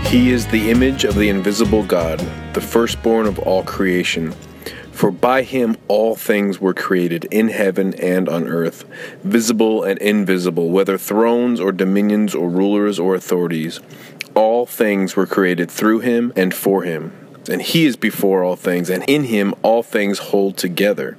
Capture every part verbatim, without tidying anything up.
He is the image of the invisible God, the firstborn of all creation. For by him all things were created, in heaven and on earth, visible and invisible, whether thrones or dominions or rulers or authorities. All things were created through him and for him. And he is before all things, and in him all things hold together.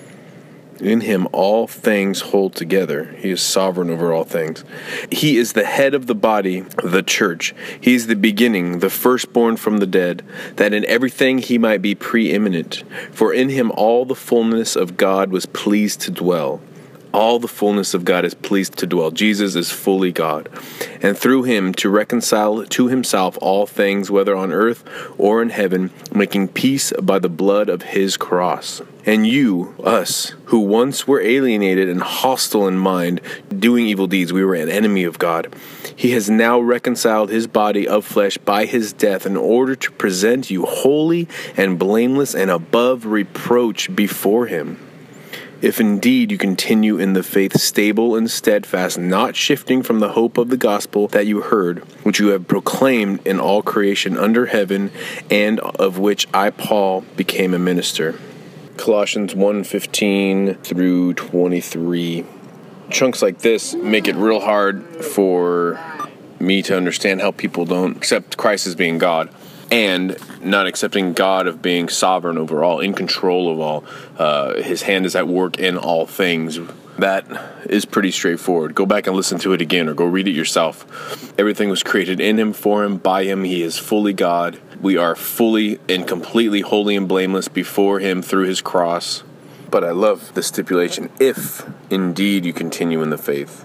In him all things hold together. He is sovereign over all things. He is the head of the body, the church. He is the beginning, the firstborn from the dead, that in everything he might be preeminent. For in him all the fullness of God was pleased to dwell. All the fullness of God is pleased to dwell. Jesus is fully God. And through him to reconcile to himself all things, whether on earth or in heaven, making peace by the blood of his cross. And you, us, who once were alienated and hostile in mind, doing evil deeds, we were an enemy of God. He has now reconciled his body of flesh by his death in order to present you holy and blameless and above reproach before him. If indeed you continue in the faith, stable and steadfast, not shifting from the hope of the gospel that you heard, which you have proclaimed in all creation under heaven, and of which I, Paul, became a minister. Colossians one fifteen through twenty-three. Chunks like this make it real hard for me to understand how people don't accept Christ as being God, and not accepting God of being sovereign over all, in control of all. Uh, his hand is at work in all things. That is pretty straightforward. Go back and listen to it again, or go read it yourself. Everything was created in him, for him, by him. He is fully God. We are fully and completely holy and blameless before him through his cross. But I love the stipulation, if indeed you continue in the faith.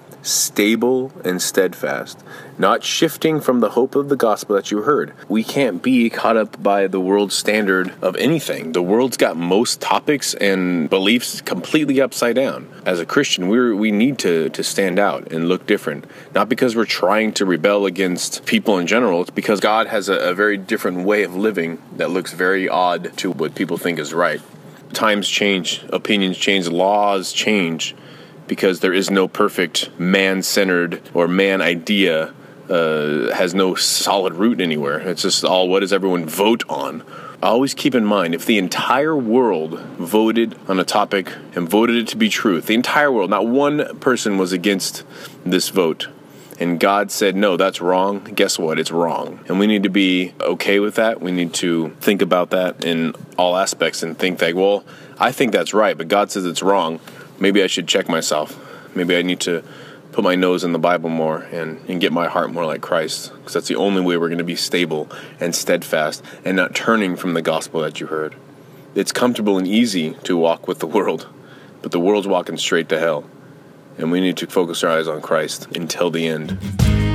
Stable and steadfast, not shifting from the hope of the gospel that you heard. We can't be caught up by the world's standard of anything. The world's got most topics and beliefs completely upside down. As a Christian, we we need to, to stand out and look different. Not because we're trying to rebel against people in general. It's because God has a, a very different way of living that looks very odd to what people think is right. Times change, opinions change, laws change. Because there is no perfect man-centered or man idea, uh, has no solid root anywhere. It's just all, what does everyone vote on? Always keep in mind, if the entire world voted on a topic and voted it to be truth, the entire world, not one person was against this vote, and God said, no, that's wrong, guess what? It's wrong. And we need to be okay with that. We need to think about that in all aspects and think that, well, I think that's right, but God says it's wrong. Maybe I should check myself. Maybe I need to put my nose in the Bible more and, and get my heart more like Christ. Because that's the only way we're going to be stable and steadfast and not turning from the gospel that you heard. It's comfortable and easy to walk with the world, but the world's walking straight to hell. And we need to focus our eyes on Christ until the end.